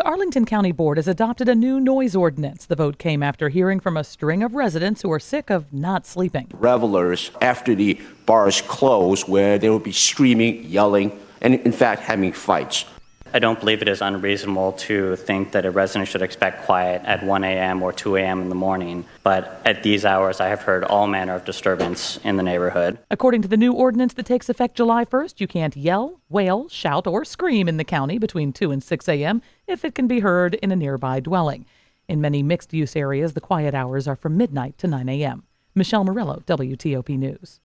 The Arlington County Board has adopted a new noise ordinance. The vote came after hearing from a string of residents who are sick of not sleeping. Revelers, after the bars close, where they will be screaming, yelling, and in fact having fights. I don't believe it is unreasonable to think that a resident should expect quiet at 1 a.m. or 2 a.m. in the morning, but at these hours I have heard all manner of disturbance in the neighborhood. According to the new ordinance that takes effect July 1st, you can't yell, wail, shout, or scream in the county between 2 and 6 a.m. if it can be heard in a nearby dwelling. In many mixed-use areas, the quiet hours are from midnight to 9 a.m. Michelle Murillo, WTOP News.